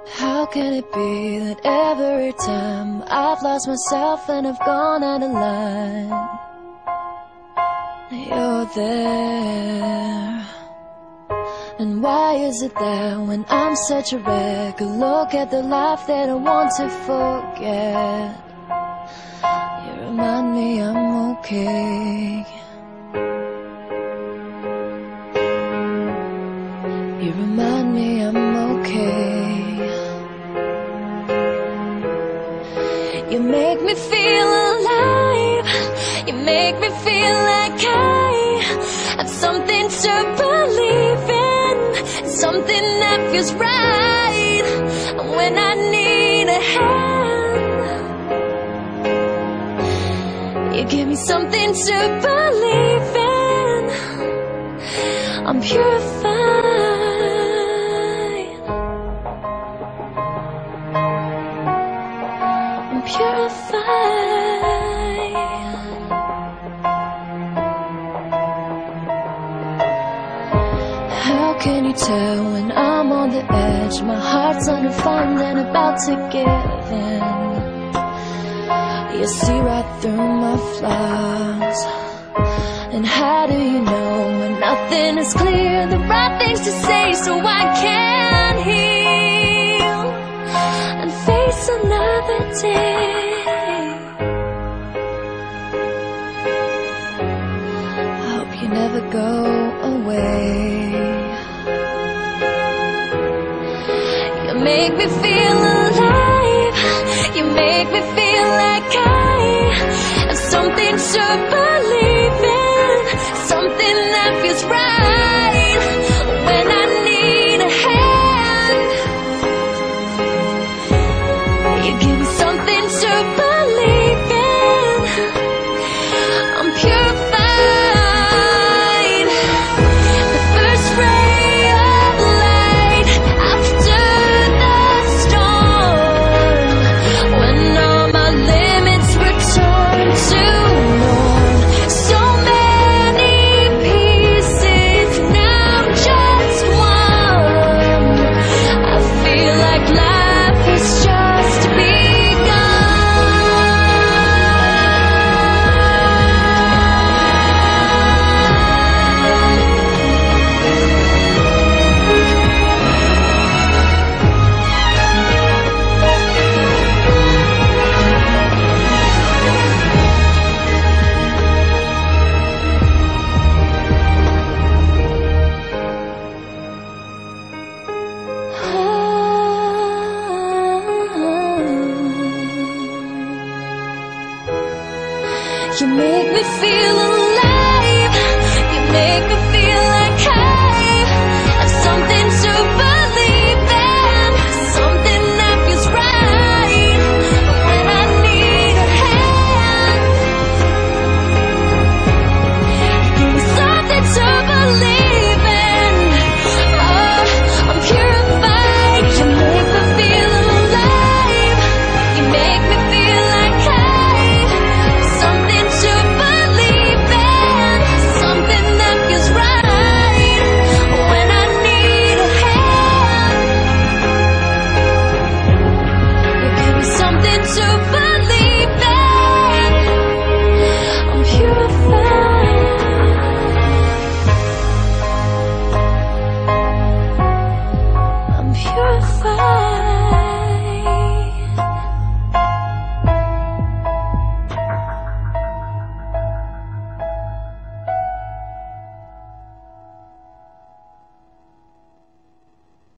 How can it be that every time I've lost myself and I've gone out of line, you're there? And why is it that when I'm such a wreck, I look at the life that I want to forget, you remind me I'm okay. You remind me I'm okay. You make me feel alive. You make me feel like I have something to believe in, something that feels right when I need a hand. You give me something to believe in. I'm purified. I'm purified. How can you tell when I'm on the edge? My heart's undefined and about to give in. You see right through my flaws. And how do you know when nothing is clear? The right things to say so I can heal and face another day. I hope you never go away. You make me feel alive. You make me feel like I have something to believe in, something that feels right when I need a hand. You give me something to believe in. I'm purified. The first ray of light after the storm, when all my limits return to norm. So many pieces, now just one. I feel like life has just You make me feel alive.